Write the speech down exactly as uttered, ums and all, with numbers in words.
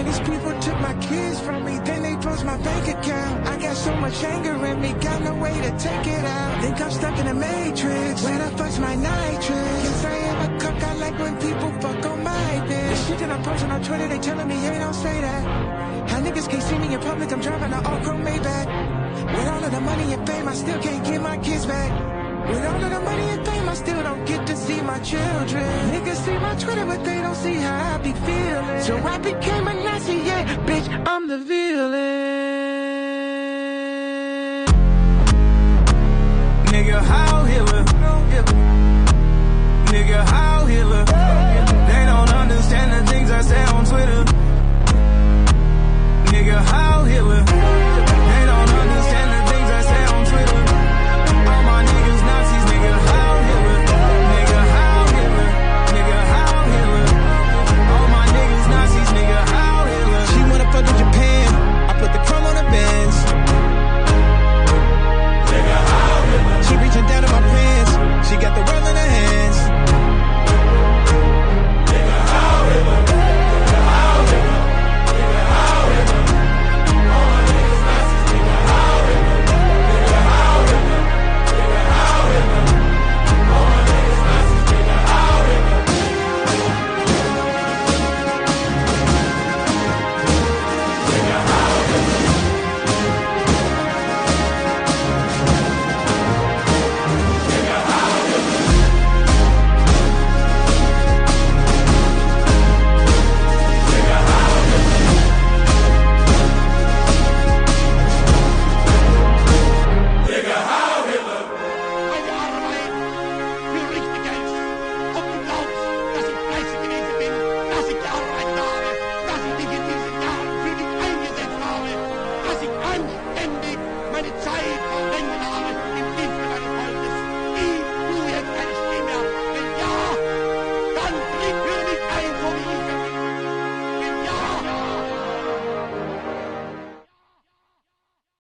These people took my kids from me, then they froze my bank account. I got so much anger in me, got no way to take it out. Think I'm stuck in a matrix, where the fuck's my nitrous? Yes, I am a cuck, I like when people fuck on my bitch. The shit that I'm posting on Twitter, they telling me, hey, don't say that. How niggas can't see me in public, I'm driving an all-chrome Maybach. With all of the money and fame, I still can't get my kids back. With all of the money and fame, I still don't get to see my children. Niggas see my Twitter, but they don't see how I be feeling. So I became a Nazi, yeah, bitch, I'm the villain. Nigga, how Hitler? Nigga, how Hitler?